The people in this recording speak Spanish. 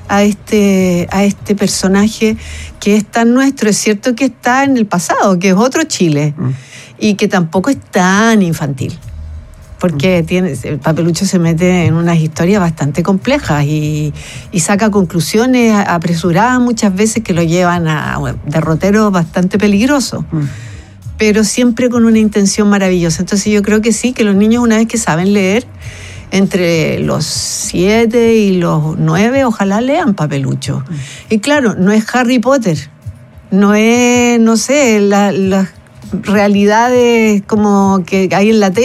a este personaje que es tan nuestro. Es cierto que está en el pasado, que es otro Chile, y que tampoco es tan infantil, porque el Papelucho se mete en unas historias bastante complejas y saca conclusiones apresuradas muchas veces que lo llevan a derroteros bastante peligrosos, pero siempre con una intención maravillosa. Entonces yo creo que sí, que los niños, una vez que saben leer, entre los 7 y los 9, ojalá lean Papelucho. Y claro, no es Harry Potter, no es, no sé, las realidades como que hay en la tele,